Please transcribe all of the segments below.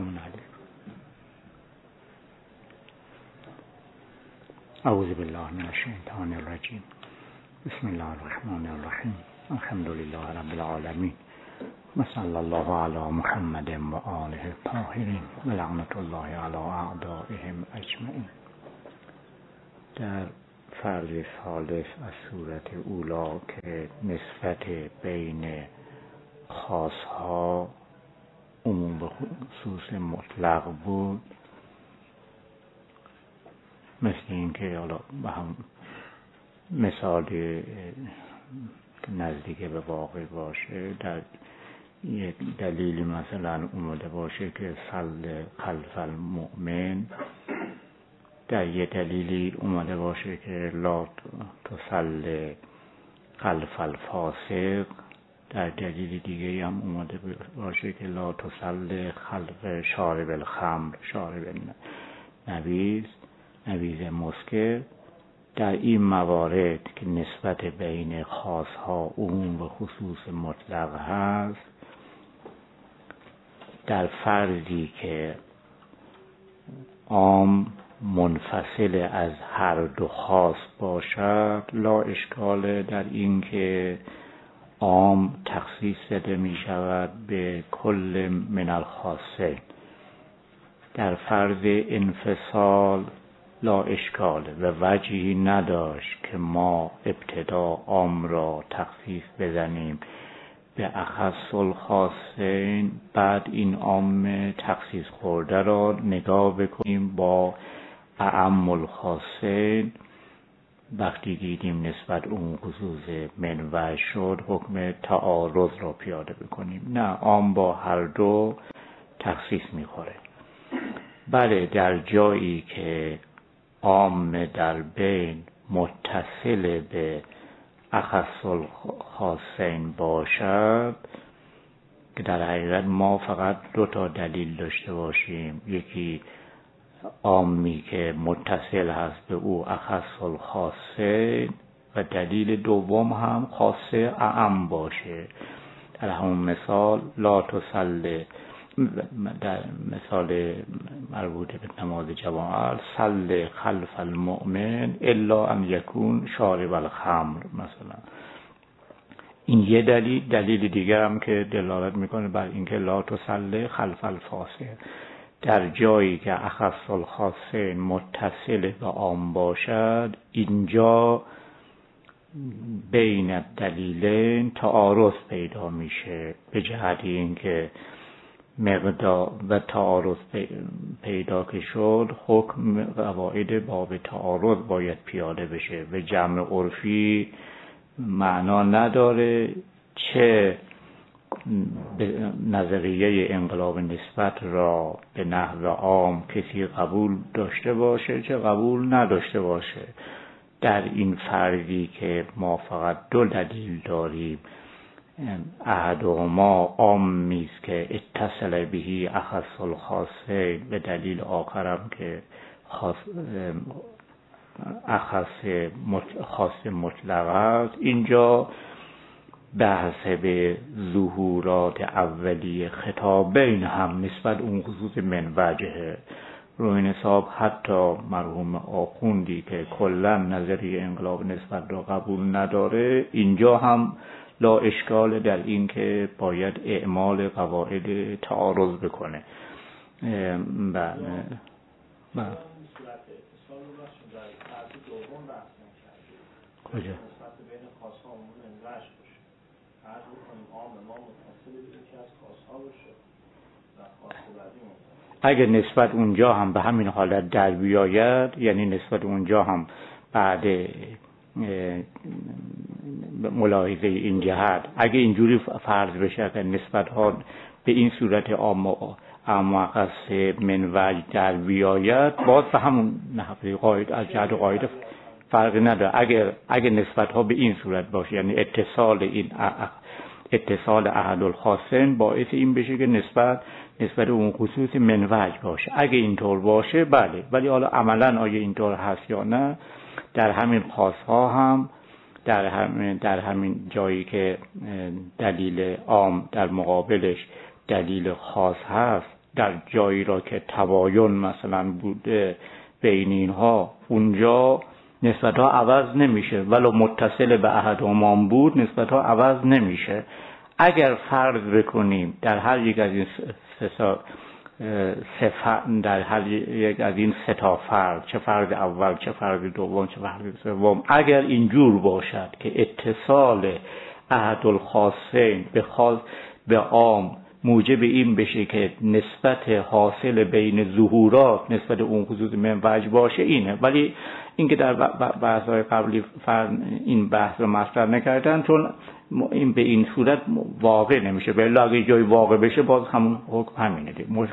سميع عليم. اعوذ بالله من الشیطان الرجیم. بسم الله الرحمن الرحیم. الحمد لله رب العالمین و صلی الله علی محمد و آله الطاهرین و لعنت الله علی اعدائهم اجمعین. در فرض ثالث از صورت اولی که نسبت بین خاصها عموم به خصوص مطلق بود، مثل این که حالا به هم مثال نزدیک به واقع باشه، در یک دلیلی مثلا اومده باشه که صل خلف المؤمن، در یک دلیلی اومده باشه که لا تصل خلف الفاسق، در دلیل دیگه هم اومده باشه که لا تصل خلف شارب الخمر، شارب نبیذ مسکر. در این موارد که نسبت بین خاصها عموم و خصوص مطلق هست، در فرضی که عام منفصل از هر دو خاص باشد، لا اشکال در این که عام تخصیص داده می شود به کل من الخاصین. در فرض انفصال لا اشکال و وجهی نداشت که ما ابتدا عام را تخصیص بزنیم به اخص الخاصین، بعد این عام تخصیص خورده را نگاه بکنیم با اعم الخاصین. وقتی دیدیم نسبت اون خصوص منوع شد، حکم تعارض را پیاده بکنیم. نه، عام با هر دو تخصیص میخوره. بله، در جایی که عام در بین متصل به اخص الخاصین باشد، که در حقیقت ما فقط دو تا دلیل داشته باشیم، یکی عامی که متصل هست به او اخص الخاصین و دلیل دوم هم خاصه اعم باشه. در همون مثال لا تصل، در مثال مربوط به نماز جماعت، صل خلف المؤمن الا ان یکون شارب الخمر مثلا. این یه دلیل دیگر هم که دلالت میکنه بر اینکه لا تصل خلف الفاسق، در جایی که اخص الخاصین متصل به عام باشد، اینجا بین دلیلین تعارض پیدا میشه، به جهت اینکه مقدار و تعارض پیدا که شد، حکم قواعد باب تعارض باید پیاده بشه و جمع عرفی معنا نداره. چه نظریه انقلاب نسبت را به نحو عام کسی قبول داشته باشه چه قبول نداشته باشه، در این فرضی که ما فقط دو دلیل داریم، احدهما عامی است که اتصل بهی اخص الخاصین، به دلیل آخرم که خاص مطلق است. اینجا بحث به ظهورات اولیه خطابین هم نسبت اون خصوص من وجهه. روی حساب حتی مرحوم آخوندی که کلا نظریه انقلاب نسبت را قبول نداره، اینجا هم لا اشکال در این که باید اعمال قواعد تعارض بکنه. بله. کجا؟ اگر نسبت اونجا هم به همین حالت در بیاید، یعنی نسبت اونجا هم بعد ملاحظه این جهت، اگه اینجوری فرض بشه که نسبت ها به این صورت اعماقص من وجه در بیاید، باز به همون نحوه قاعده از جهت قاعده فرقی نداره. اگر نسبت ها به این صورت باشه، یعنی اتصال احد الخاصین باعث این بشه که نسبت اون خصوص من وجه باشه. اگه اینطور باشه بله، ولی حالا عملا آیا اینطور هست یا نه، در همین خاصها هم در همین جایی که دلیل عام در مقابلش دلیل خاص هست، در جایی را که تباین مثلا بوده بین اینها، اونجا نسبت ها عوض نمیشه، ولو متصل به احدهما بود نسبت ها عوض نمیشه. اگر فرض بکنیم در هر یک از این در هر یک از این سه تا فرض، چه فرض اول چه فرض دوم چه فرض سوم، اگر اینجور باشد که اتصال احد الخاصین به عام موجب این بشه که نسبت حاصل بین ظهورات نسبت اون خصوص من وجه باشه، اینه. ولی اینکه در بحث‌های قبلی این بحث رو مطرح نکردن، چون این به این صورت واقع نمیشه. بله اگه جای واقع بشه باز همون حکم همینه،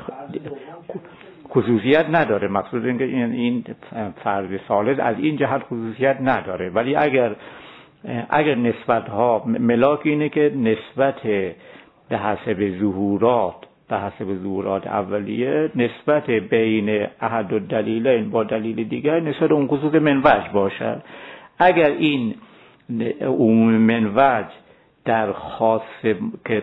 خصوصیت نداره. مقصود اینکه این فرض ثالث از این جهت خصوصیت نداره. ولی اگر نسبت ها ملاک اینه که نسبت به حسب ظهورات اولیه، نسبت بین احد الدلیلین با دلیل دیگر نسبت اون خصوص من وجه باشد. اگر این عموم من وجه در خاص که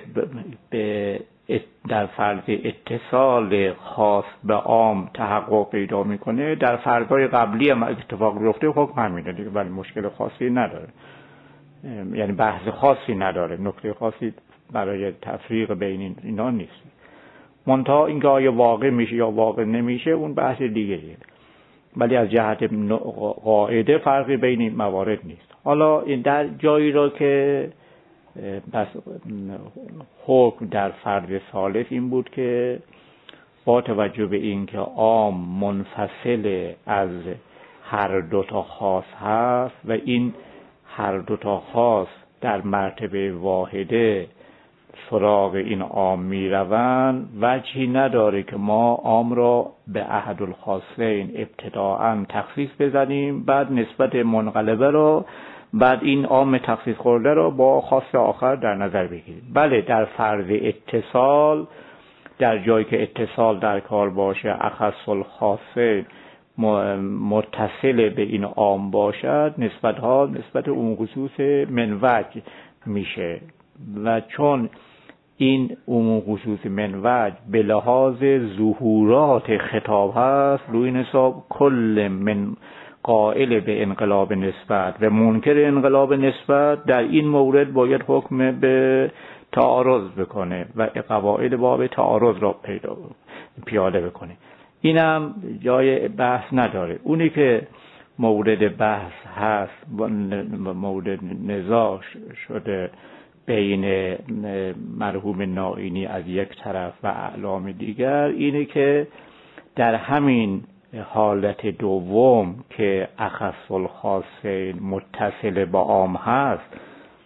در فرض اتصال خاص به عام تحقق پیدا میکنه، در فرض‌های قبلی هم اتفاق بیفته حکم همینه دیگه، ولی مشکل خاصی نداره، یعنی بحث خاصی نداره، نکته خاصی برای تفریق بین اینا نیست. منتها اینکه آیا واقع میشه یا واقع نمیشه اون بحث دیگریه، ولی از جهت قاعده فرقی بین این موارد نیست. حالا این در جایی را که بس حکم در فرض ثالث این بود که با توجه به این که عام منفصل از هر دوتا خاص هست و این هر دوتا خاص در مرتبه واحده سراغ این عام می روند، وجهی نداره که ما عام را به احد الخاصین ابتداءً تخصیص بزنیم، بعد نسبت منقلبه را، بعد این عام تخصیص خورده را با خاص آخر در نظر بگیریم. بله در فرض اتصال، در جایی که اتصال در کار باشه، اخص الخاصین متصل به این عام باشد، نسبت اون خصوص من وجه میشه. و چون این عموم خصوص من وجه به لحاظ ظهورات خطاب هست، روی این حساب کل من قائل به انقلاب نسبت و منکر انقلاب نسبت در این مورد باید حکم به تعارض بکنه و قواعد باب تعارض را پیاده بکنه. اینم جای بحث نداره. اونی که مورد بحث هست و مورد نزاع شده بین مرحوم نائینی از یک طرف و اعلام دیگر، اینه که در همین حالت دوم که اخص الخاصین متصل با عام هست،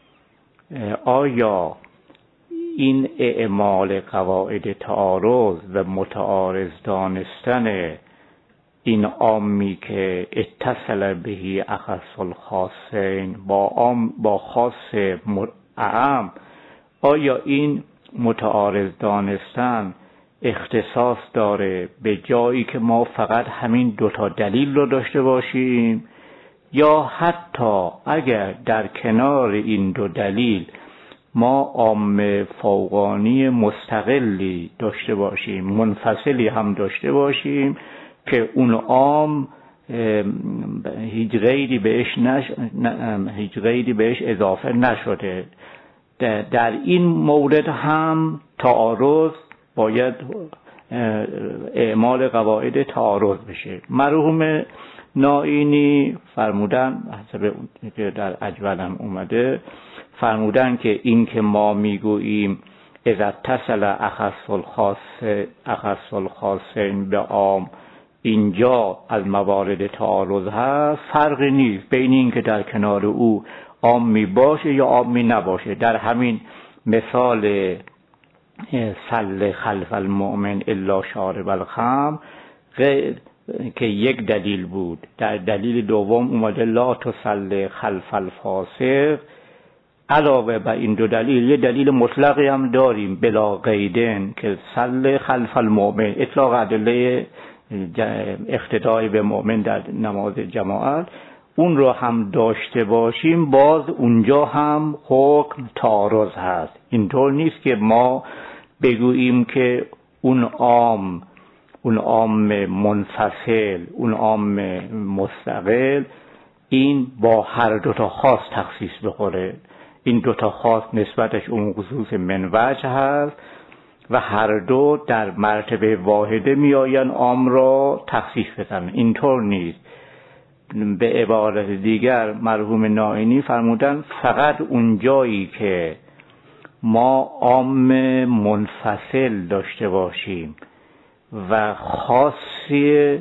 آیا این اعمال قواعد تعارض و متعارض دانستن این عامی که اتصل بهی اخص الخاصین با خاص اعم، آیا این متعارض دانستن اختصاص داره به جایی که ما فقط همین دوتا دلیل رو داشته باشیم، یا حتی اگر در کنار این دو دلیل ما عام فوقانی مستقلی داشته باشیم، منفصلی هم داشته باشیم که اون عام هیچ غیری بهش اضافه نشده، در این مورد هم تعارض باید اعمال قواعد تعارض بشه. مرحوم نائینی فرمودن، حسب که در اجول هم اومده، فرمودن که این که ما میگوییم اذا اتصل اخص الخاصین به عام، اینجا از موارد تعارض هست، فرقی نیست بین این که در کنار او عامی باشه یا عامی نباشه. در همین مثال صل خلف المؤمن الا شارب الخمر که یک دلیل بود، در دلیل دوم اومده لا تصل خلف الفاسق. علاوه بر این دو دلیل یه دلیل مطلقی هم داریم بلا قیدن که صل خلف المؤمن، اطلاق ادله اقتدای به مؤمن در نماز جماعت، اون رو هم داشته باشیم، باز اونجا هم حکم تعارض هست. اینطور نیست که ما بگوییم که اون عام منفصل، اون عام مستقل، این با هر دوتا خاص تخصیص بخوره. این دوتا خاص نسبتش اون خصوص من وجه هست و هر دو در مرتبه واحده میآیند عام را تخصیص بزنن. اینطور نیست. به عبارت دیگر مرحوم نائینی فرمودن فقط اون جایی که ما عام منفصل داشته باشیم و خاصی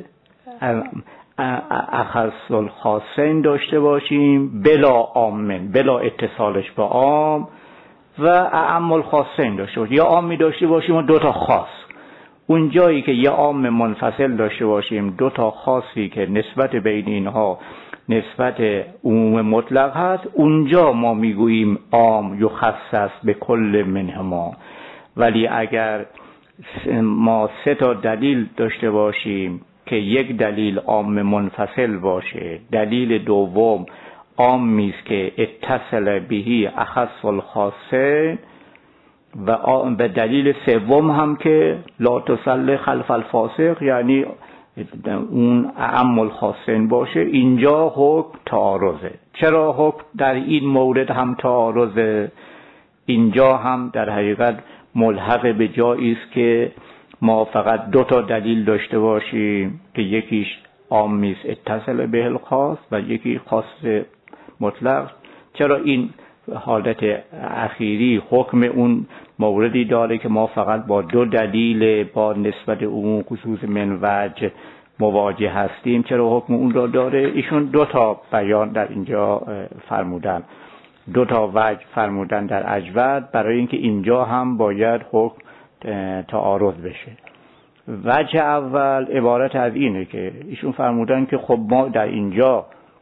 اخص الخاصین داشته باشیم بلا عامن، بلا اتصالش با عام، و اعم الخاصین داشته باشیم، یا عامی داشته باشیم و دوتا خاص. اون جایی که یه عام منفصل داشته باشیم، دوتا خاصی که نسبت بین اینها نسبت عموم مطلق هست، اونجا ما میگوییم عام یخصص به کل منهما. ولی اگر ما 3 تا دلیل داشته باشیم که یک دلیل عام منفصل باشه، دلیل دوم عامی است که اتصل بهی اخص الخاصین، و دلیل سوم هم که لا تصلی خلف الفاسق، یعنی اون اعم الخاصین باشه، اینجا حکم تعارضه. چرا حکم در این مورد هم تعارضه؟ اینجا هم در حقیقت ملحق به جایی است که ما فقط 2 تا دلیل داشته باشیم که یکیش عامی است اتصل به الخاص و یکی خاص مطلق. چرا این حالت اخیری حکم اون موردی داره که ما فقط با 2 دلیل با نسبت عموم خصوص من وجه مواجه هستیم؟ چرا حکم اون را داره؟ ایشون 2 تا بیان در اینجا فرمودن، 2 تا وجه فرمودن در اجود، برای اینکه اینجا هم باید حکم تعارض بشه. وجه اول عبارت از اینه که ایشون فرمودن که خب ما در اینجا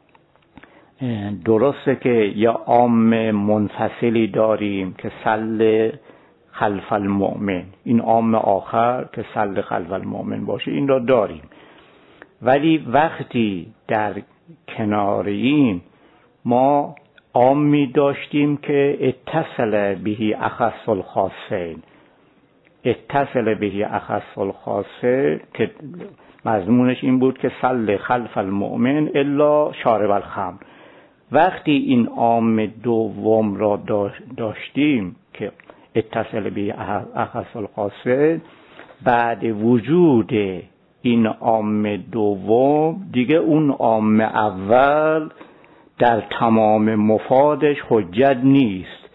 درسته که یه عام منفصلی داریم که سل خلف المؤمن، این عام آخر که سل خلف المؤمن باشه، این را داریم. ولی وقتی در کناریم ما عامی داشتیم که اتصل بهی اخص الخاصین، اتصل بهی اخص الخاصه، که مضمونش این بود که سل خلف المؤمن الا شارب الخمر. وقتی این عام دوم را داشتیم که اتصل به اخص الخاصه، بعد وجود این عام دوم دیگه اون عام اول در تمام مفادش حجت نیست.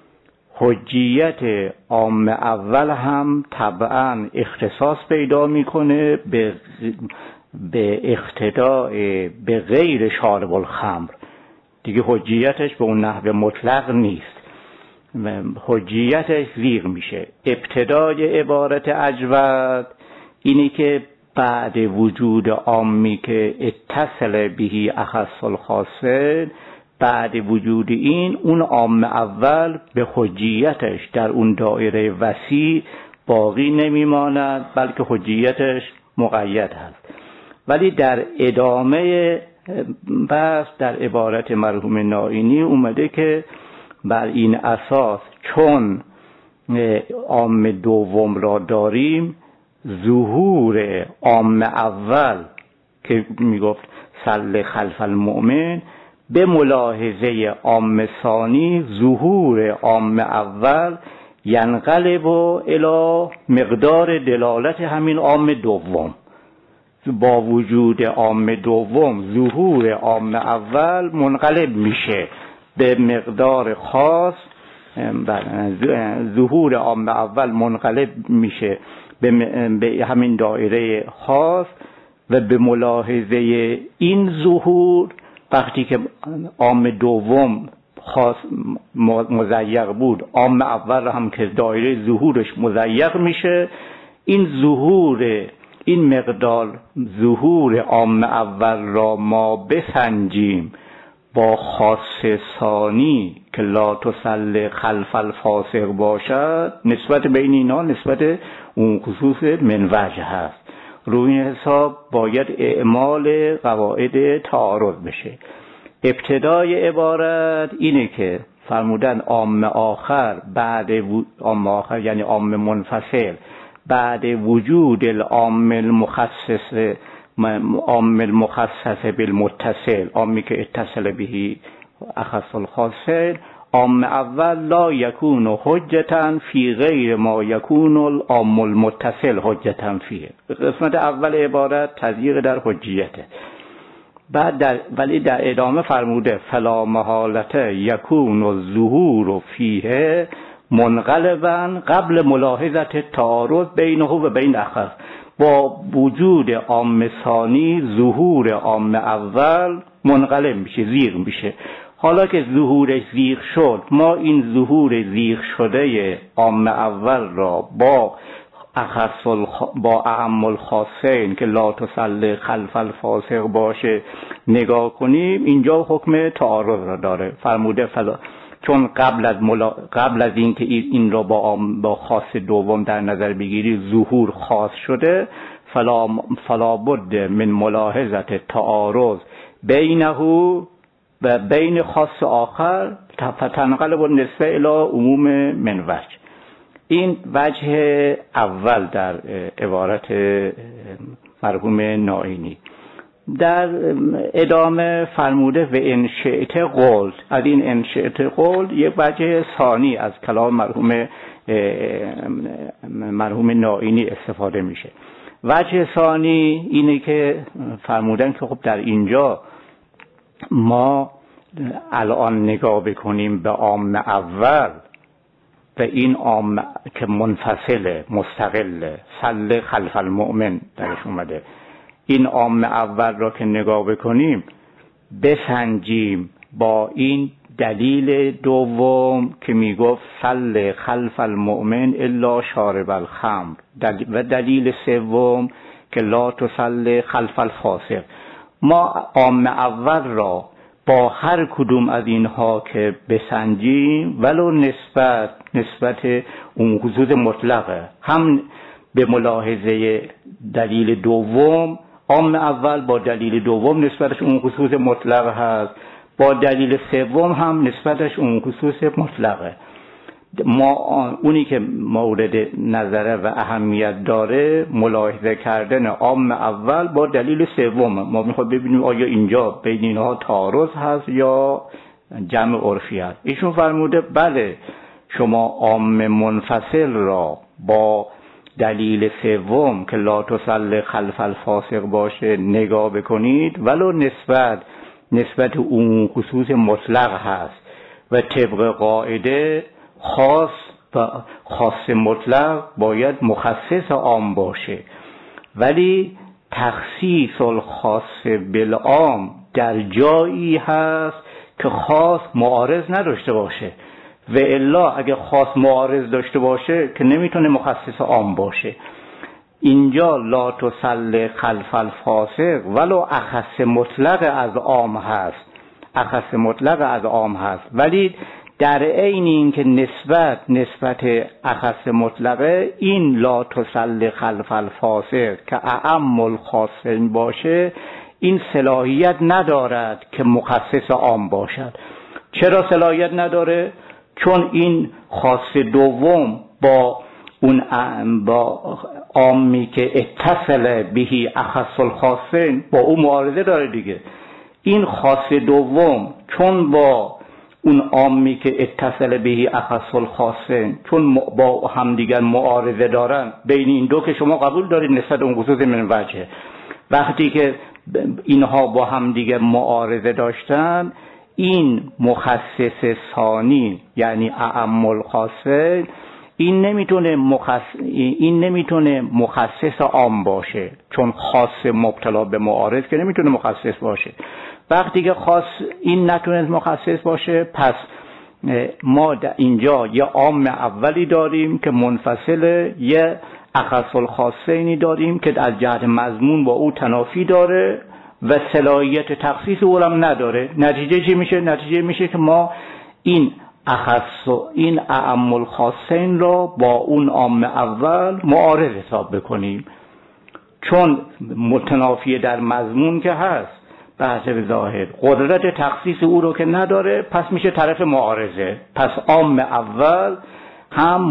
حجیت عام اول هم طبعا اختصاص پیدا میکنه به اقتداء به غیر شارب الخمر. دیگه حجیتش به اون نحو مطلق نیست، حجیتش زیغ میشه. ابتدای عبارت اجود اینی که بعد وجود عامی که اتصل بهی اخص الخاصه، بعد وجود این اون عام اول به حجیتش در اون دایره وسیع باقی نمیماند، بلکه حجیتش مقید هست. ولی در ادامه بس در عبارت مرحوم نائینی اومده که بر این اساس چون عام دوم را داریم، ظهور عام اول که میگفت سل خلف المؤمن به ملاحظه عام ثانی، ظهور عام اول ینقلب الی مقدار دلالت همین عام دوم. با وجود عام دوم ظهور عام اول منقلب میشه به مقدار خاص، ظهور عام اول منقلب میشه به همین دایره خاص، و به ملاحظه این ظهور وقتی که عام دوم خاص مضیق بود، عام اول هم که دایره ظهورش مضیق میشه. این ظهور، این مقدار ظهور عام اول را ما بسنجیم با خاص ثانی که لا تسل خلف الفاسق باشد، نسبت بین اینا نسبت اون خصوص من وجه هست. روی این حساب باید اعمال قواعد تعارض بشه. ابتدای عبارت اینه که فرمودن عام آخر بعد عام آخر یعنی عام منفصل بعد وجود العام المخصص بالمتصل، عامی که اتصل بهی اخص الخاصین، عام اول لا یکون حجتا فی غیر ما یکون العام المتصل حجتا فیه. قسمت اول عبارت تضییق در حجیته. بعد ولی در ادامه فرموده فلا محالت یکون الظهور فیه منقلبا قبل ملاحظت تعارض بینه و بین اخر. با وجود عام ثانی ظهور عام اول منقلب میشه، زیغ میشه. حالا که ظهورش زیغ شد، ما این ظهور زیغ شده عام اول را با اعم الخاصین که لا تصلی خلف الفاسق باشه نگاه کنیم، اینجا حکم تعارض را داره. فرموده چون قبل از اینکه این را با خاص دوم در نظر بگیری ظهور خاص شده، فلا بد من ملاحظت تعارض بینه و بین خاص آخر فتنقلب النسبه الی عموم من وجه. این وجه اول در عبارت مرحوم نائینی. در ادامه فرموده و ان شئت قلت. از این ان شئت قلت یک وجه ثانی از کلام مرحوم نائینی استفاده میشه. وجه ثانی اینه که فرمودن که خب در اینجا ما الان نگاه بکنیم به عام اول و این عام که منفصله، مستقله، صل خلف المؤمن درش اومده، این عام اول را که نگاه بکنیم بسنجیم با این دلیل دوم که میگفت صل خلف المؤمن الا شارب الخمر، و دلیل سوم که لا تصلی خلف الفاسق. ما عام اول را با هر کدوم از اینها که بسنجیم ولو نسبت اون خصوص مطلقه، هم به ملاحظه دلیل دوم، عام اول با دلیل دوم نسبتش اون خصوص مطلق هست، با دلیل سوم هم نسبتش اون خصوص مطلقه. ما اونی که مورد نظره و اهمیت داره ملاحظه کردن عام اول با دلیل سوم. ما میخواد ببینیم آیا اینجا بین اینها تعارض هست یا جمع عرفی هست. ایشون فرموده بله، شما عام منفصل را با دلیل سوم که لا تصلی خلف الفاسق باشه نگاه بکنید ولو نسبت اون خصوص مطلق هست و طبق قاعده خاص مطلق باید مخصص عام باشه، ولی تخصیص الخاص بالعام در جایی هست که خاص معارض نداشته باشه، و الا اگه خاص معارض داشته باشه که نمیتونه مخصص عام باشه. اینجا لا تصلی خلف الفاسق ولو اخص مطلق از عام هست، ولی در عین این که نسبت اخص مطلقه، این لا تصلی خلف الفاسق که اعم الخاصین باشه، این صلاحیت ندارد که مخصص عام باشد. چرا صلاحیت نداره؟ چون این خاص دوم با اون با عامی که اتصل بهی اخص الخاصین با اون معارضه داره دیگه. این خاص دوم چون با اون عامی که اتصل بهی اخص الخاصین چون با همدیگر معارضه دارن، بین این دو که شما قبول دارید نسبت اون خصوص من وجه، وقتی که اینها با همدیگر معارضه داشتن، این مخصص ثانی یعنی اعم الخاصین این نمیتونه مخصص عام باشه، چون خاص مبتلا به معارض که نمیتونه مخصص باشه. وقتی که خاص این نتونه مخصص باشه، پس ما اینجا یه عام اولی داریم که منفصله، یه اخص الخاصینی داریم که از جهت مضمون با او تنافی داره و صلاحیت تخصیص او هم نداره. نتیجه چی میشه؟ نتیجه میشه که ما این اعم الخاصین را با اون عام اول معارض حساب بکنیم، چون متنافی در مضمون که هست به حسب ظاهر، قدرت تخصیص او رو که نداره، پس میشه طرف معارضه. پس عام اول هم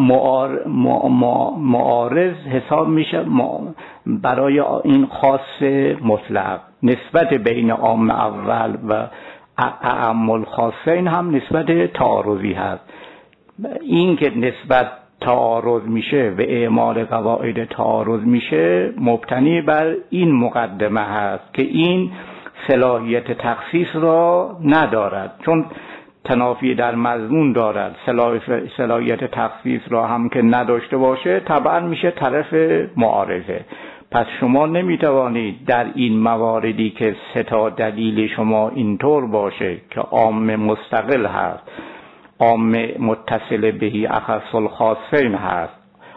معارض حساب میشه برای این خاص مطلق. نسبت بین عام اول و اعم الخاصین هم نسبت تعارضی هست. این که نسبت تعارض میشه و اعمال قواعد تعارض میشه مبتنی بر این مقدمه هست که این صلاحیت تخصیص را ندارد، چون تنافی در مضمون دارد. صلاحیت تخصیص را هم که نداشته باشه طبعا میشه طرف معارضه. پس شما نمیتوانید در این مواردی که 3 دلیل شما اینطور باشه که عام مستقل هست، عام متصل بهی اخص الخاصین هست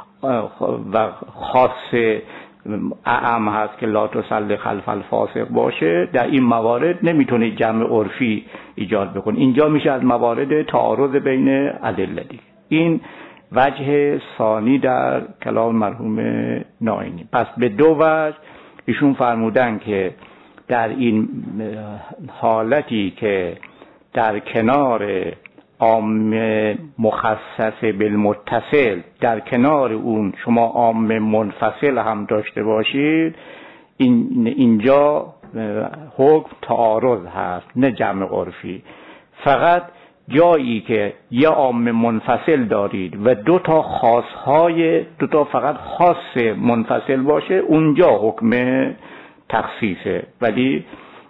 و خاص اعم هست که لا تصلی خلف الفاسق باشه، در این موارد نمیتونید جمع عرفی ایجاد بکنید. اینجا میشه از موارد تعارض بین ادله دیگه. این وجه ثانی در کلام مرحوم نائینی. پس به 2 وجه ایشون فرمودن که در این حالتی که در کنار عام مخصص بالمتصل، در کنار اون شما عام منفصل هم داشته باشید، اینجا حکم تعارض هست نه جمع عرفی. فقط جایی که یه عام منفصل دارید و 2 خاصهای 2 فقط خاص منفصل باشه، اونجا حکم تخصیصه. ولی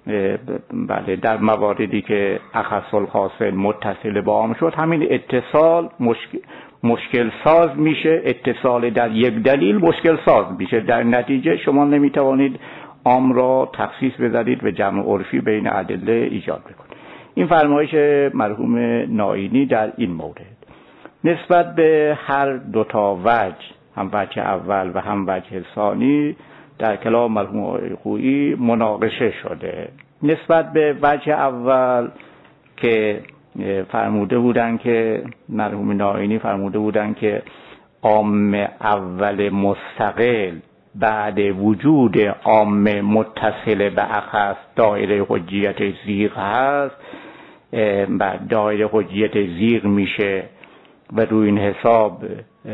بله در مواردی که اخص الخاص متصل با عام شد، همین اتصال مشکل ساز میشه. اتصال در یک دلیل مشکل ساز میشه، در نتیجه شما نمیتوانید عام را تخصیص بذارید و جمع عرفی بین ادله ایجاد بکنید. این فرمایش مرحوم نائینی در این مورد. نسبت به هر 2 وجه، هم وجه اول و هم وجه ثانی، در کلام مرحوم خویی مناقشه شده. نسبت به وجه اول که فرموده بودن که مرحوم نائینی فرموده بودن که عام اول مستقل بعد وجود عام متصل به اخص دایره حجیت زیغ هست، بعد دایره حجیت زیغ میشه و روی این حساب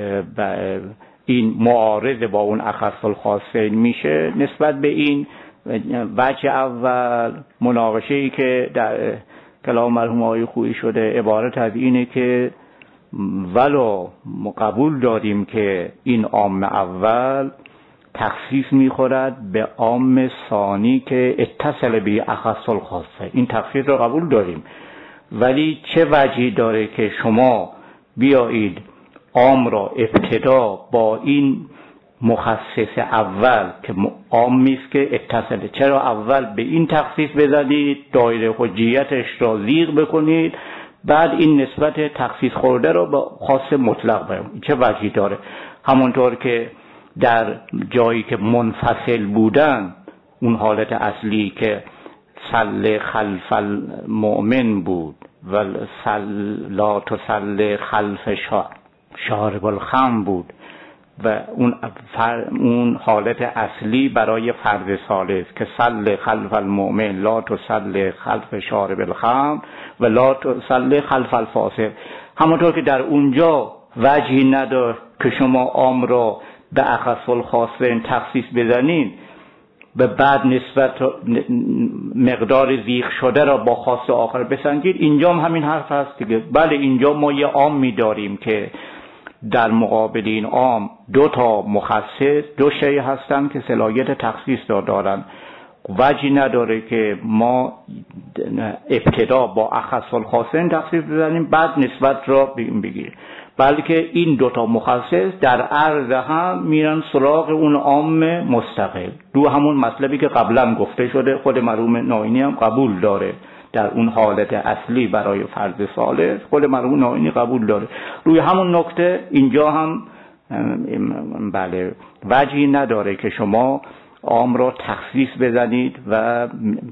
این معارض با اون اخص الخاصین میشه. نسبت به این وجه اول مناقشه‌ای که در کلام مرحوم آقای خویی شده عبارت از اینه که ولو قبول داریم که این عام اول تخصیص میخورد به عام ثانی که اتصل به اخص الخاصه، این تخصیص رو قبول داریم، ولی چه وجهی داره که شما بیایید عام را ابتدا با این مخصص اول که عام میست که اتصله، چرا اول به این تخصیص بزنید، دایره حجیتش را زیغ بکنید، بعد این نسبت تخصیص خورده را به خاص مطلق بیارید؟ چه وجهی داره؟ همونطور که در جایی که منفصل بودن، اون حالت اصلی که صل خلف المؤمن بود و لا تصل خلف شارب الخمر بود و اون حالت اصلی برای فرض ثالث که صل خلف المؤمن لا تصل خلف شارب الخمر و لا تصل خلف الفاسق، همونطور که در اونجا وجهی نداشت که شما عام را به اخص الخاصین تخصیص بزنین و بعد نسبت مقدار زیغ شده را با خاص آخر بسنجید. اینجا هم همین حرف هست دیگه. بله اینجا ما یه عام می‌داریم که در مقابل این عام 2 مخصص 2 شیء هستن که صلاحیت تخصیص دارن، وجهی نداره که ما ابتدا با اخص الخاصین تخصیص بزنیم بعد نسبت را بگیریم، بلکه این 2 مخصص در عرض هم میرن سراغ اون عام مستقل. رو همون مطلبی که قبلا گفته شده، خود مرحوم نائینی هم قبول داره در اون حالت اصلی برای فرض ثالث، خود مرحوم نائینی قبول داره. روی همون نکته اینجا هم بله وجهی نداره که شما عام را تخصیص بزنید و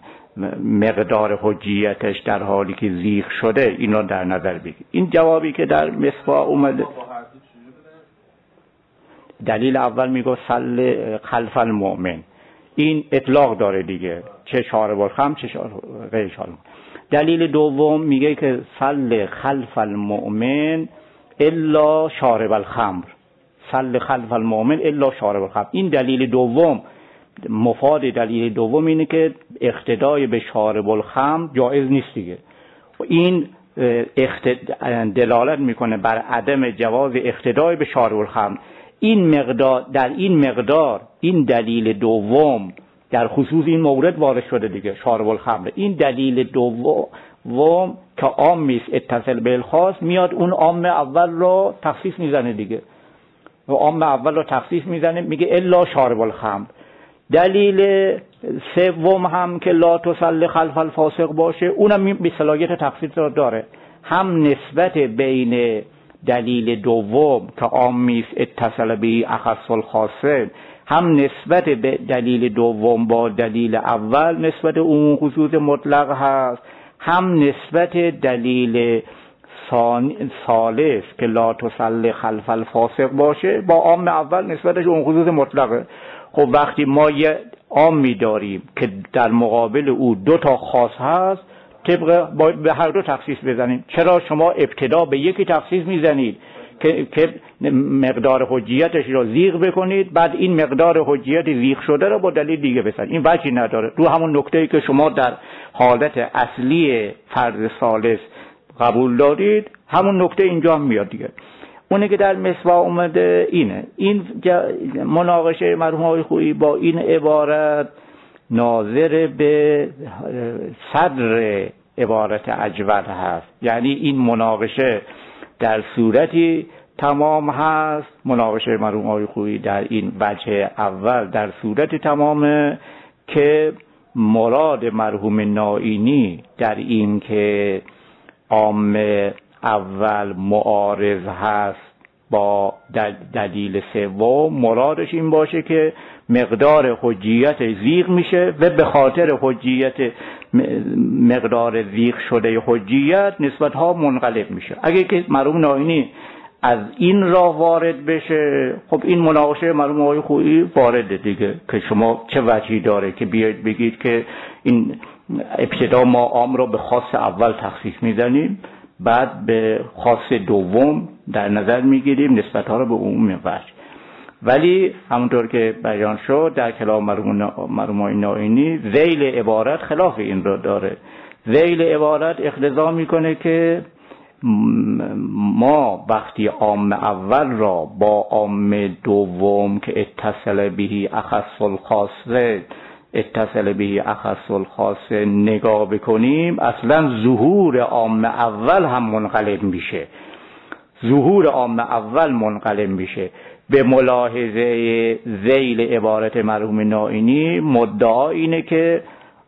مقدار حجیتش در حالی که زیغ شده این را در نظر بگیرید. این جوابی که در مصباح اومده. دلیل اول میگه صل خلف المؤمن، این اطلاق داره دیگه، چه شارب الخمر چه غیر شارب. دلیل دوم میگه که صل خلف المؤمن، الا شارب الخمر، صل خلف المؤمن الا شارب الخمر. این دلیل دوم، مفاد دلیل دوم اینه که اقتدای به شارب الخمر جایز نیست دیگه. و این دلالت میکنه بر عدم جواز اقتدای به شارب الخمر. این مقدار، در این مقدار این دلیل دوم در خصوص این مورد وارد شده دیگه، شارب الخمر. این دلیل دوم که عام است اتصل به الخاص، میاد اون عام اول رو تخصیص میزنه دیگه، و عام اول رو تخصیص میزنه، میگه الا شارب الخمر. دلیل سوم هم که لا تصلی خلف الفاسق باشه، اونم به صلاحیت تخصیص رو داره. هم نسبت بین دلیل دوم که عام است اتصل به اخص الخاص، هم نسبت به دلیل دوم با دلیل اول نسبت عموم خصوص مطلق هست، هم نسبت دلیل ثالث که لا تصلی خلف الفاسق باشه با عام اول نسبتش عموم خصوص مطلقه. خب وقتی ما یه عامی داریم که در مقابل او دو تا خاص هست، طبق باید به هر دو تخصیص بزنیم. چرا شما ابتدا به یکی تخصیص میزنید که مقدار حجیتش رو زیغ بکنید، بعد این مقدار حجیت زیغ شده رو با دلیل دیگه بزنید؟ این وجهی نداره. رو همون نکته‌ای که شما در حالت اصلی فرض ثالث قبول دارید، همون نکته اینجا هم میاد دیگه. اونه که در مصباح اومده اینه. این مناقشه مرحوم آقای خویی با این عبارت ناظر به صدر عبارت اجود هست. یعنی این مناقشه در صورتی تمام هست، مناقشه مرحوم آقای خویی در این وجه اول در صورتی تمامه که مراد مرحوم نائینی در این که عام اول معارض هست با دلیل سوم، مرادش این باشه که مقدار حجیت زیغ میشه و به خاطر حجیت مقدار زیغ شده حجیت نسبت ها منقلب میشه. اگه که مرحوم نائینی از این راه وارد بشه، خب این مناقشه مرحوم آقای خویی وارده دیگه، که شما چه وجهی داره که بیاید بگید که این ابتدا ما عام را به خاص اول تخصیص میزنیم، بعد به خاص دوم در نظر میگیریم نسبت ها رو به عموم وجه. ولی همونطور که بیان شد در کلام مرحوم نائینی، ذیل عبارت خلاف این رو داره. ذیل عبارت اقتضا میکنه که ما وقتی عام اول را با عام دوم که اتصل به اخص الخاص نگاه بکنیم، اصلا ظهور عام اول هم منقلب میشه. ظهور عام اول منقلب میشه. به ملاحظه ذیل عبارت مرحوم نائینی، مدعا اینه که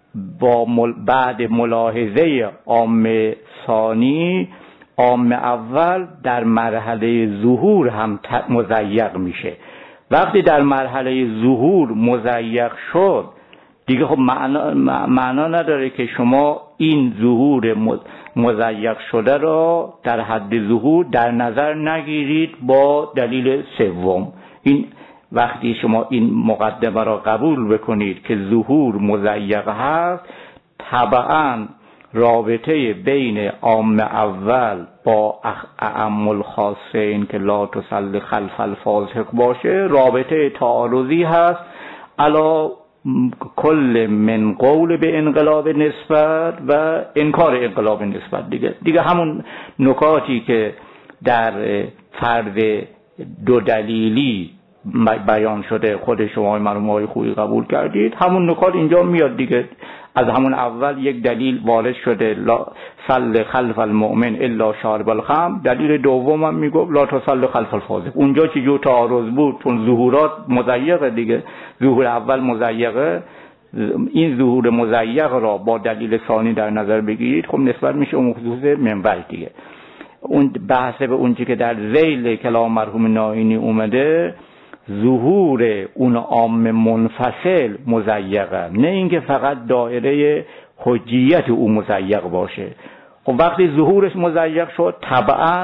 بعد ملاحظه عام ثانی، عام اول در مرحله ظهور هم مضیق میشه. وقتی در مرحله ظهور مضیق شد دیگه، خب معنا نداره که شما این ظهور مضیق شده را در حد ظهور در نظر نگیرید با دلیل سوم. این وقتی شما این مقدمه را قبول بکنید که ظهور مضیق هست، طبعاً رابطه بین عام اول با اعم الخاصین که لا تصلی خلف الفاسق باشه رابطه تعارضی هست، علا کل من قول به انقلاب نسبت و انکار انقلاب نسبت. دیگه همون نکاتی که در فرض دو دلیلی بیان شده خود شما مرحوم آقای خویی قبول کردید، همون نکات اینجا میاد دیگه. از همون اول یک دلیل وارد شده، لا صل خلف المؤمن الا شارب الخمر. دلیل دوم هم میگفت لا تصل خلف الفاسق. اونجا که جو تعارض بود، چون ظهورات مضیقه دیگه، ظهور اول مضیقه، این ظهور مضیق را با دلیل ثانی در نظر بگیرید، خب نسبت میشه اون خصوص منبع دیگه. اون بحث به اونچه که در ذیل کلام مرحوم نائینی اومده، ظهور اون عام منفصل مضیقه، نه اینکه فقط دایره حجیت او مضیق باشه. خب وقتی ظهورش مضیق شد، طبعا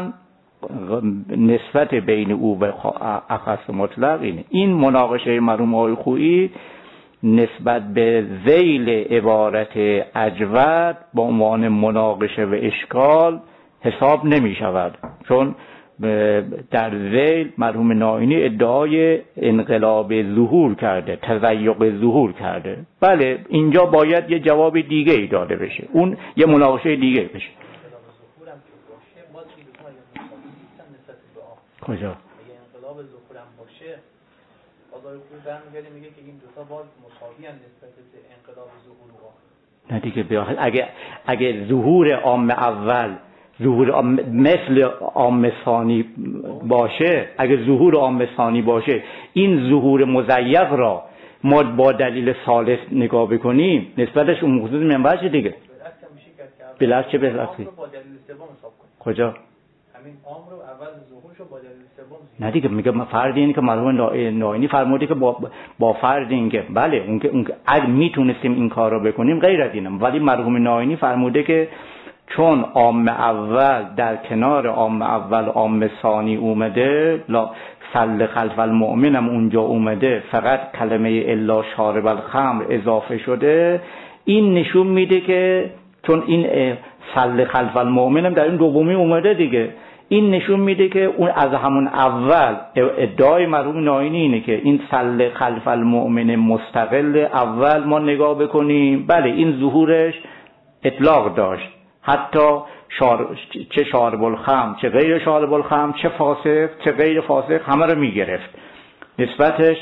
نسبت بین او و اخص مطلق اینه. این مناقشه مرحوم آقای خویی نسبت به ذیل عبارت اجود با عنوان مناقشه و اشکال حساب نمی شود، چون در ذیل مرحوم نائینی ادعای انقلاب ظهور کرده، تزیق ظهور کرده. بله اینجا باید یه جواب دیگه ای داده بشه، اون یه مناقشه دیگه بشه. کجا؟ انقلاب ظهور هم باشه آقای خوب برمیگرده میگه که این دوتا باز مساوی هم نسبت به انقلاب ظهور و نه دیگه اگه ظهور عام اول ظهور مثل عام ثانی باشه، اگه ظهور عام ثانی باشه، این ظهور مزیق را ما با دلیل ثالث نگاه بکنیم نسبتش اون خصوص منبعش دیگه بلعکس چه بلعکسی؟ کجا؟ همین عام رو اول ظهورشو با دلیل سوم نه دیگه میگه فرض اینه که مرحوم نائینی فرموده که با فرض این که بله اون که اگه میتونستیم این کار رو بکنیم غیر از اینه، ولی مرحوم نائینی فرموده که چون عام اول در کنار عام اول عام ثانی اومده، صل خلف المؤمن هم اونجا اومده، فقط کلمه الا شارب الخمر اضافه شده، این نشون میده که چون این صل خلف المؤمن هم در این دومی اومده دیگه، این نشون میده که اون از همون اول ادعای مرحوم نائینی اینه که این صل خلف المؤمن مستقل اول ما نگاه بکنیم، بله این ظهورش اطلاق داشت، حتی چه شارب الخمر چه غیر شارب الخمر، چه فاسق چه غیر فاسق، همه رو میگرفت. نسبتش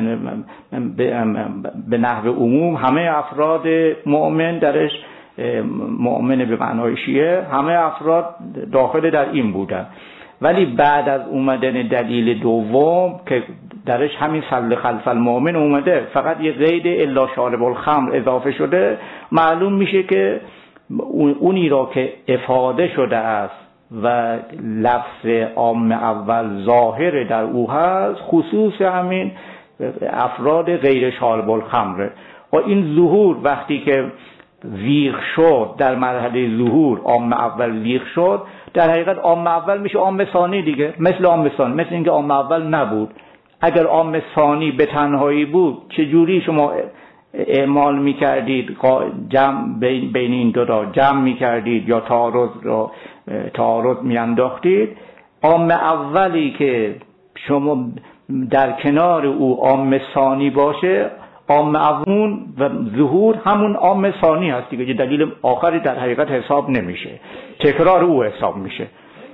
به نحو عموم همه افراد مؤمن درش، مؤمن به معنای شیعه، همه افراد داخل در این بودن. ولی بعد از اومدن دلیل دوم که درش همین صل خلف المؤمن اومده، فقط یه قید الا شارب الخمر اضافه شده، معلوم میشه که اونی را که افاده شده است و لفظ عام اول ظاهر در او هست خصوص همین افراد غیر شارب الخمر. و این ظهور وقتی که ویغ شد، در مرحله ظهور عام اول ویغ شد، در حقیقت عام اول میشه عام ثانی دیگه، مثل عام ثانی، مثل اینکه عام اول نبود. اگر عام ثانی به تنهایی بود چجوری شما اعمال میکردید، جمع بین این دو را جمع میکردید یا تعارض میانداختید؟ عام اولی که شما در کنار او عام ثانی باشه، عام اول و ظهور همون عام ثانی هست دیگه، دلیل آخری در حقیقت حساب نمیشه، تکرار او حساب میشه.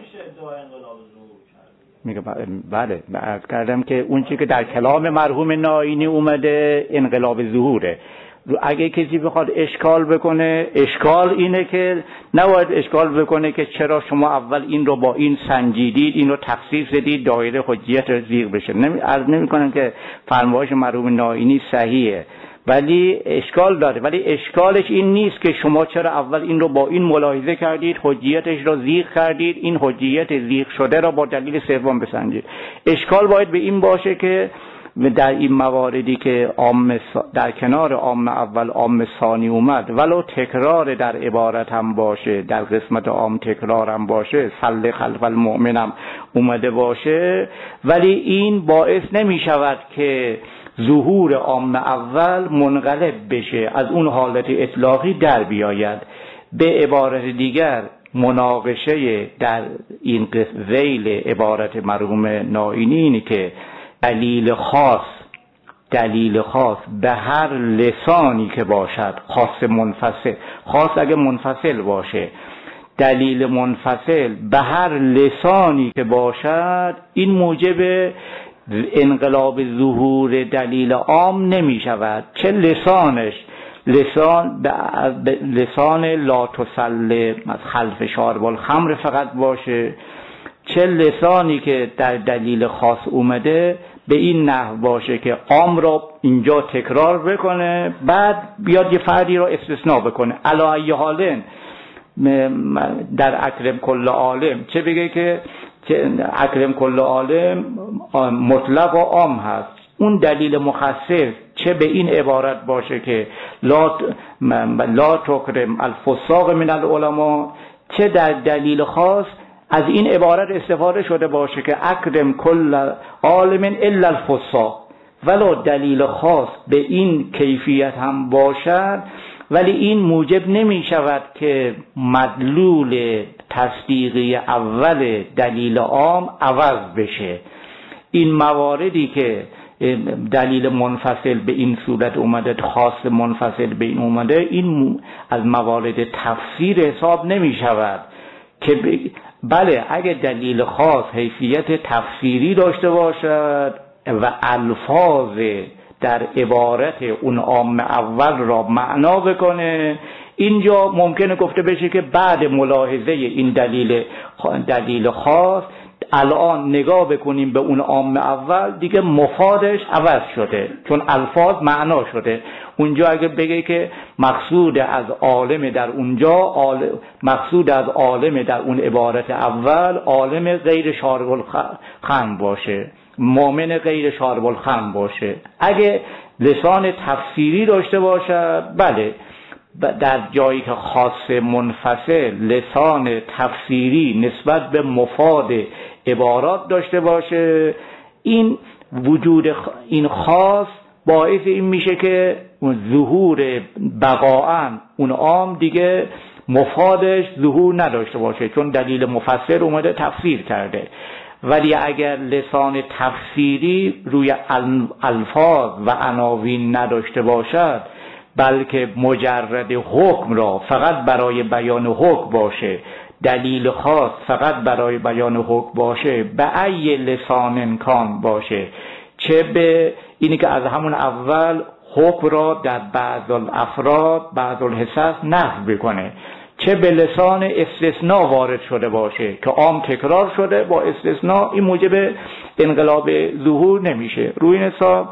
میگه بله عرض کردم که اون چیزی که در کلام مرحوم نائینی اومده انقلاب ظهوره. اگه کسی بخواد اشکال بکنه، اشکال اینه که نباید اشکال بکنه که چرا شما اول این رو با این سنجیدید، این رو تخصیص دادید، دایره حجیت زیغ بشه. عرض نمی‌کنم که فرمایش مرحوم نائینی صحیحه، ولی اشکال داره. ولی اشکالش این نیست که شما چرا اول این رو با این ملاحظه کردید، حجیتش رو زیغ کردید، این حجیت زیغ شده را با دلیل سوم بسنجید. اشکال باید به این باشه که در این مواردی که در کنار عام اول عام ثانی اومد، ولو تکرار در عبارت هم باشه، در قسمت عام تکرار هم باشه، صل خلف المؤمن هم اومده باشه، ولی این باعث نمی شود که ظهور عام اول منقلب بشه، از اون حالت اطلاقی در بیاید. به عبارت دیگر مناقشه در این ذیل عبارت مرحوم نائینی اینه که دلیل خاص به هر لسانی که باشد، خاص منفصل، خاص اگه منفصل باشه، دلیل منفصل به هر لسانی که باشد، این موجب انقلاب ظهور دلیل عام نمی شود. چه لسانش لسان لا تسل خلف شارب الخمر فقط باشه، چه لسانی که در دلیل خاص اومده به این نحو باشه که عام را اینجا تکرار بکنه، بعد بیاد یه فردی را استثناء بکنه. علی ای حال در اکرم کل عالم چه بگه که اکرم کل عالم مطلق و عام هست، اون دلیل مخصص چه به این عبارت باشه که لا تکرم الفساق من العلماء، چه در دلیل خاص از این عبارت استفاده شده باشه که اکرم کل عالم الا الفساق، ولو دلیل خاص به این کیفیت هم باشد ولی این موجب نمی شود که مدلول تصدیقی اول دلیل عام عوض بشه. این مواردی که دلیل منفصل به این صورت اومده، خاص منفصل به این اومده، این از موارد تفسیر حساب نمی شود که بله اگه دلیل خاص حیثیت تفسیری داشته باشد و الفاظ در عبارت اون عام اول را معنا بکنه، اینجا ممکنه گفته بشه که بعد ملاحظه این دلیل خاص الان نگاه بکنیم به اون عام اول، دیگه مفادش عوض شده چون الفاظ معنا شده. اونجا اگه بگه که مقصود از عالم در اونجا، مقصود از عالم در اون عبارت اول عالم غیر شارب الخمر باشه، مؤمن غیر شارب الخمر باشه. اگه لسان تفسیری داشته باشد، بله در جایی که خاص منفصل لسان تفسیری نسبت به مفاد عبارات داشته باشه، این وجود این خاص باعث این میشه که ظهور بقاءً اون عام دیگه مفادش ظهور نداشته باشه چون دلیل مفسر اومده تفسیر کرده. ولی اگر لسان تفسیری روی الفاظ و عناوین نداشته باشد، بلکه مجرد حکم را فقط برای بیان حکم باشه، دلیل خاص فقط برای بیان حکم باشه، به ای لسان امکان باشه، چه به اینی که از همون اول حکم را در بعض الافراد بعض الحصص نفی بکنه، چه به لسان استثناء وارد شده باشه که عام تکرار شده با استثناء، این موجب انقلاب ظهور نمیشه. روی این حساب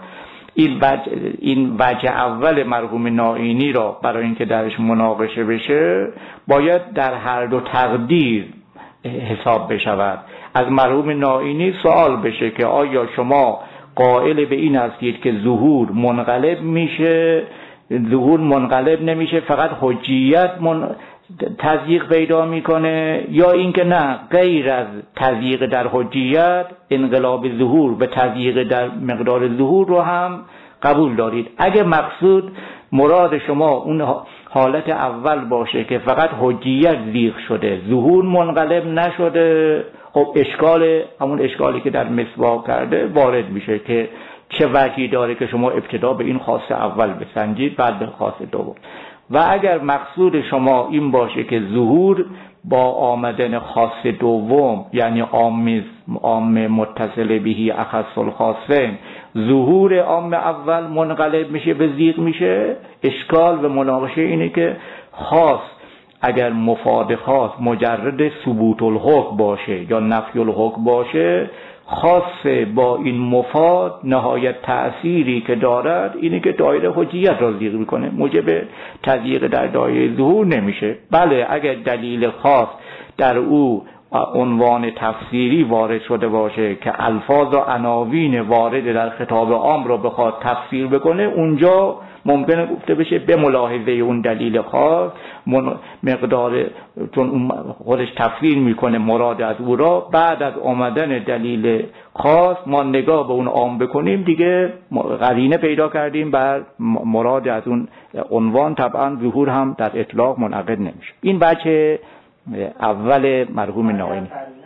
این وجه اول مرحوم نائینی را برای اینکه درش مناقشه بشه باید در هر دو تقدیر حساب بشود. از مرحوم نائینی سوال بشه که آیا شما قائل به این هستید که ظهور منقلب میشه، ظهور منقلب نمیشه، فقط حجیت تضییق پیدا میکنه، یا اینکه نه غیر از تضییق در حجیت انقلاب ظهور به تضییق در مقدار ظهور رو هم قبول دارید؟ اگه مقصود مراد شما اون حالت اول باشه که فقط حجیت زیغ شده، ظهور منقلب نشده، خب همون اشکالی که در مسواک کرده وارد میشه که چه وجهی داره که شما ابتدا به این خاص اول بسنجید بعد به خاص دوم. و اگر مقصود شما این باشه که ظهور با آمدن خاص دوم، یعنی عام متصل بهی اخص الخاصین، ظهور عام اول منقلب میشه به زیغ میشه، اشکال و مناقشه اینه که خاص اگر مفاد خاص مجرد ثبوت الحکم باشه یا نفی الحکم باشه، خاص با این مفاد نهایت تأثیری که دارد اینه که دایره حجیت را زیغ میکنه، موجب تضییق در دایره ظهور نمیشه. بله اگر دلیل خاص در او عنوان تفسیری وارد شده باشه که الفاظ و عناوین وارد در خطاب عام را بخواد تفسیر بکنه، اونجا ممکنه گفته بشه به ملاحظه اون دلیل خاص مقدار، چون اون خودش تفسیر میکنه مراد از او را، بعد از آمدن دلیل خاص ما نگاه به اون عام بکنیم، دیگه قرینه پیدا کردیم بر مراد از اون عنوان، طبعا ظهور هم در اطلاق منعقد نمیشه. این بچه اول مرحوم نائینی.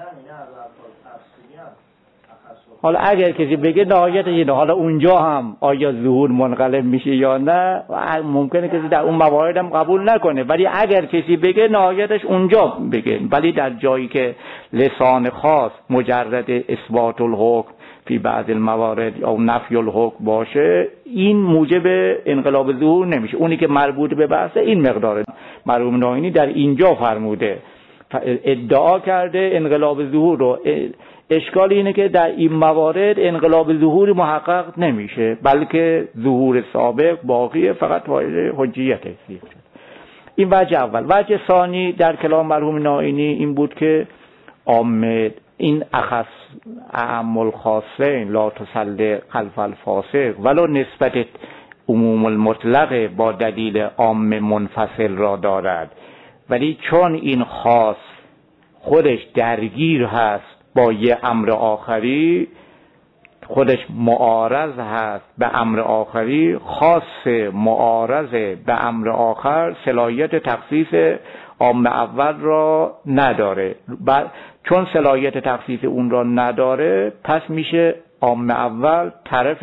حالا اگر کسی بگه نهایت اینه، حالا اونجا هم آیا ظهور منقلب میشه یا نه، ممکنه کسی در اون موارد هم قبول نکنه، ولی اگر کسی بگه نهایتش اونجا بگه. ولی در جایی که لسان خاص مجرد اثبات الحکم فی بعض الموارد یا نفی الحکم باشه، این موجب انقلاب ظهور نمیشه. اونی که مربوط به بحث این مقدار مرحوم نائینی در اینجا فرموده، ادعا کرده انقلاب ظهور رو. اشکال اینه که در این موارد انقلاب ظهور محقق نمیشه، بلکه ظهور سابق باقیه، فقط فایده حجیت است. این وجه اول. وجه ثانی در کلام مرحوم نائینی این بود که این اخص اعم الخاصین لا تسل خلف الفاسق، ولو نسبت عموم المطلق با دلیل عام منفصل را دارد، ولی چون این خاص خودش درگیر هست با یه امر آخری، خودش معارض هست به امر آخری، خاص معارض به امر آخر صلاحیت تخصیص عام اول را نداره. چون صلاحیت تخصیص اون را نداره، پس میشه عام اول طرف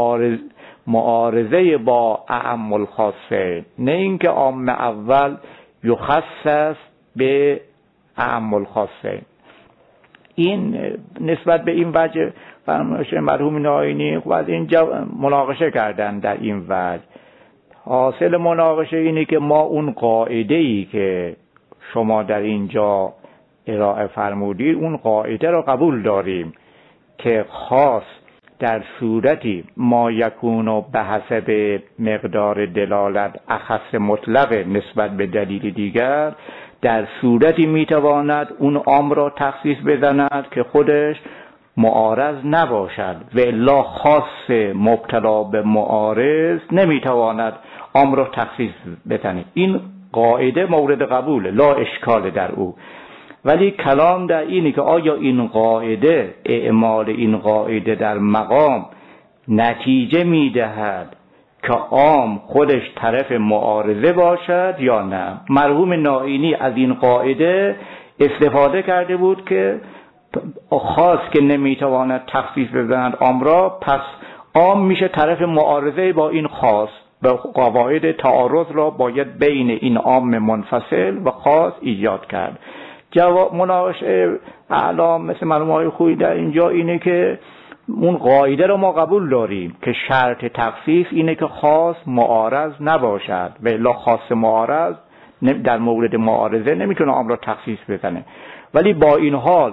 معارضه با اعم الخاصه، نه اینکه عام اول یخصص به اعم الخاصه. این نسبت به این وجه فرمایش مرحوم ناینی و از اینجا مناقشه کردن در این وجه. حاصل مناقشه اینه که ما اون قاعده‌ای که شما در اینجا ارائه فرمودید، اون قاعده را قبول داریم که خاص در صورتی ما یکون به حسب مقدار دلالت اخص مطلق نسبت به دلیل دیگر، در صورتی میتواند اون عام را تخصیص بزند که خودش معارض نباشد، و الا خاص مبتلا به معارض نمیتواند عام را تخصیص بزنه. این قاعده مورد قبوله، لا اشکال در او. ولی کلام در اینه که آیا این قاعده، اعمال این قاعده در مقام نتیجه میدهد که عام خودش طرف معارضه باشد یا نه. مرحوم ناینی از این قاعده استفاده کرده بود که خاص که نمیتواند تخصیص بزند عام را، پس عام میشه طرف معارضه با این خاص، و قواعد تعارض را باید بین این عام منفصل و خاص ایجاد کرد. مناقشه اعلام مثل مرحوم آقای خویی در اینجا اینه که اون قاعده رو ما قبول داریم که شرط تخصیص اینه که خاص معارض نباشد، و الا خاص معارض در مورد معارضه نمیتونه عام را تخصیص بزنه. ولی با این حال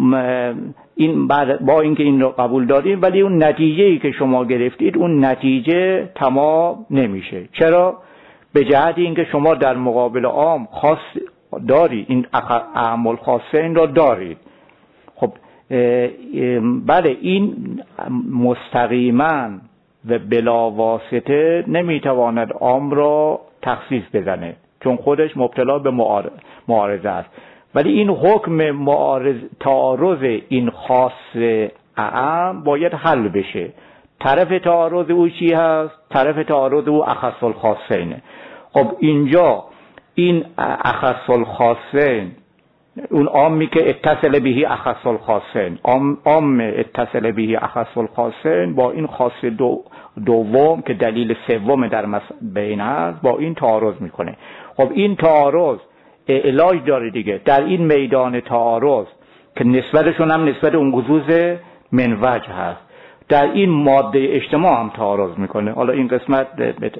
با اینکه این رو قبول داریم، ولی اون نتیجه‌ای که شما گرفتید اون نتیجه تمام نمیشه. چرا؟ به جهت اینکه شما در مقابل عام خاص دارید، این اعم الخاصین را دارید. خب بله، این مستقیما و بلا واسطه نمیتواند عام را تخصیص بزنه، چون خودش مبتلا به معارضه است. ولی این حکم تعارض این خاص اعم باید حل بشه. طرف تعارض او چی هست؟ طرف تعارض او اخص الخاصینه. خب اینجا این اخص الخاصین، اون عامی که اتصل بهی اخص الخاصین، عام اتصل بهی اخص الخاصین با این خاص دوم که دلیل سوم در بین هست، با این تعارض میکنه. خب این تعارض علاج داره دیگه. در این میدان تعارض که نسبتشون هم نسبت اون خصوص منوج هست، در این ماده اجتماع هم تعارض میکنه. حالا این قسمت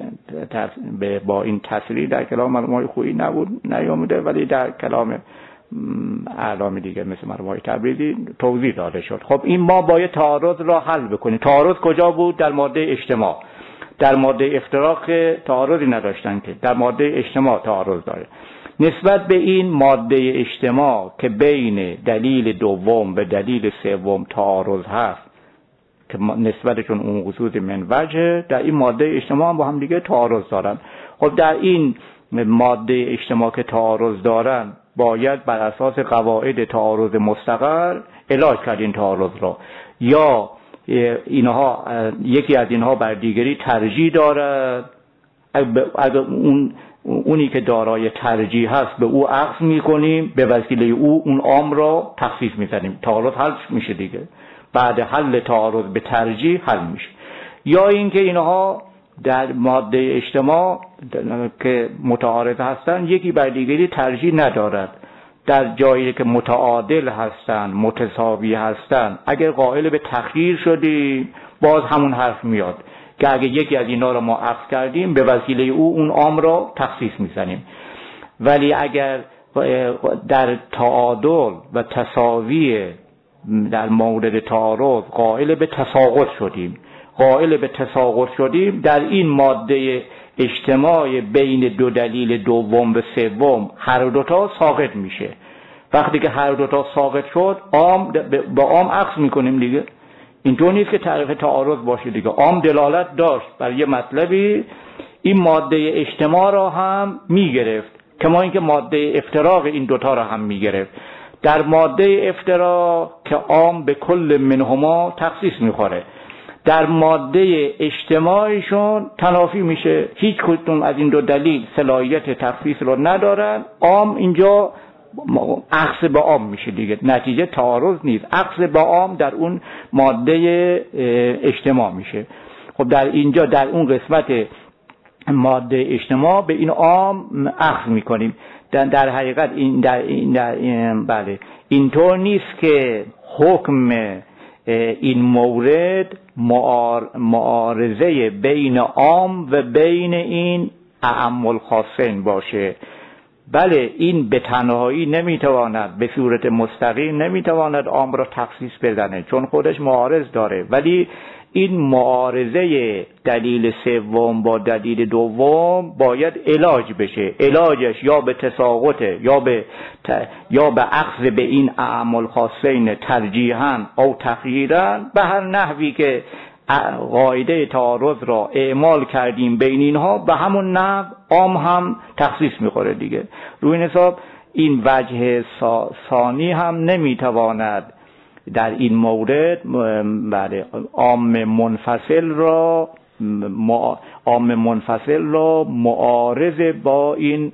با این تصریح در کلام مرحوم خویی نیامده، ولی در کلام اعلام دیگه مثل مرحوم تبریزی توضیح داده شد. خب این ما باید تعارض را حل بکنیم. تعارض کجا بود؟ در ماده اجتماع. در ماده افتراق تعارضی نداشتن که، در ماده اجتماع تعارض داره. نسبت به این ماده اجتماع که بین دلیل دوم و دلیل سوم تعارض هست که نسبتشون اون خصوص منوجه، در این ماده اجتماع هم با هم دیگه تعارض دارن. خب در این ماده اجتماع که تعارض دارن، باید بر اساس قواعد تعارض مستقر علاج کرد این تعارض را. یا اینها یکی از اینها بر دیگری ترجیح دارد، اگر اونی که دارای ترجیح هست به او عطف میکنیم، به وسیله او اون عام را تخصیص میزنیم، تعارض حل میشه دیگه. بعد حل تعارض به ترجیح حل میشه. یا اینکه اینها در ماده اجتماع که متعارض هستن، یکی بر دیگری ترجیح ندارد، در جایی که متعادل هستن، متساوی هستن، اگر قائل به تخییر شدیم باز همون حرف میاد که اگر یکی از اینا رو ما عطف کردیم، به وسیله او اون عام را تخصیص میزنیم. ولی اگر در تعادل و تساوی در مورد تعارض قائل به تساقط شدیم، در این ماده اجتماع بین دو دلیل دوم و سوم هر دوتا ساقط میشه. وقتی که هر دوتا ساقط شد، عام با عام عکس میکنیم دیگه. اینطور نیست که طرف تعارض باشه دیگه. عام دلالت داشت بر یه مطلبی، این ماده اجتماع را هم میگرفت، کما اینکه ماده افتراق این دوتا را هم میگرفت. در ماده افترا که عام به کل منهما تخصیص میخوره، در ماده اجتماعشون تنافی میشه. هیچ کدوم از این دو دلیل صلاحیت تخصیص رو ندارن. عام اینجا اخذ به عام میشه دیگه، نتیجه تعارض نیست. اخذ به عام در اون ماده اجتماع میشه. خب در اینجا در اون قسمت ماده اجتماع به این عام اخذ میکنیم. در حقیقت بله اینطور نیست که حکم این مورد معارضه بین عام و بین این اعم الخاصین باشه. بله این به تنهایی نمیتواند، به صورت مستقیم نمیتواند عام را تخصیص بزنه چون خودش معارض داره، ولی این معارضه دلیل سوم با دلیل دوم باید علاج بشه. علاجش یا به تساقطه یا به اخذ به این اعم الخاصین ترجیحاً او تخییراً، به هر نحوی که قاعده تعارض را اعمال کردیم بین اینها، به همون نحو عام هم تخصیص میخوره دیگه. روی این حساب این وجه ثانی هم نمیتواند در این مورد عام منفصل را معارض با این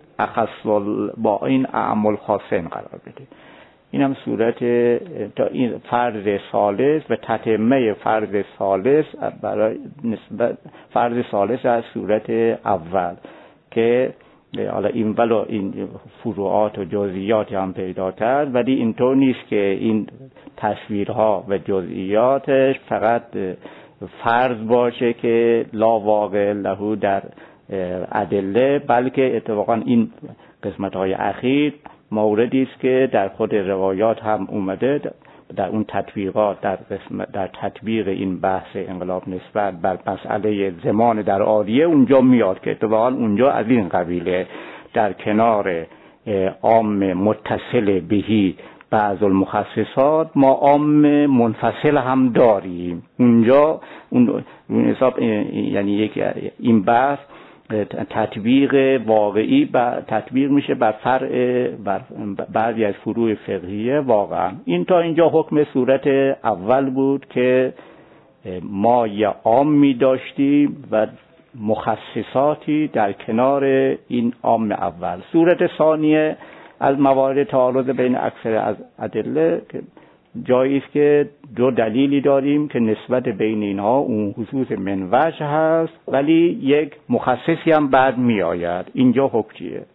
اعم الخاصین قرار بده. این هم صورت تا این فرض ثالث و تتمه فرض ثالث برای نسبت فرض ثالث از صورت اول که حالا این فروعات و جزئیات هم پیدا کرد، ولی اینطور نیست که این تصویرها و جزئیاتش فقط فرض باشه که لا واقع له در ادله، بلکه اتفاقا این قسمت‌های اخیر موردی است که در خود روایات هم اومده، در اون تطبیقات در تطبیق این بحث انقلاب نسبت بر مسئله زمان در عاریه اونجا میاد که اتفاقا اونجا از این قبیله در کنار عام متصل بهی بعض المخصصات ما عام منفصل هم داریم. اونجا اون حساب یعنی این بحث تطبیق واقعی تطبیق میشه بر فرع بر بعضی از فروع فقهیه واقعا. این تا اینجا حکم صورت اول بود که ما یه عام می داشتیم و مخصصاتی در کنار این عام اول. صورت ثانیه از موارد تعارض بین اکثر از ادله که جایی است که دو دلیلی داریم که نسبت بین اینها اون خصوص من وجه هست، ولی یک مخصصی هم بعد می آید. اینجا حکم چیه؟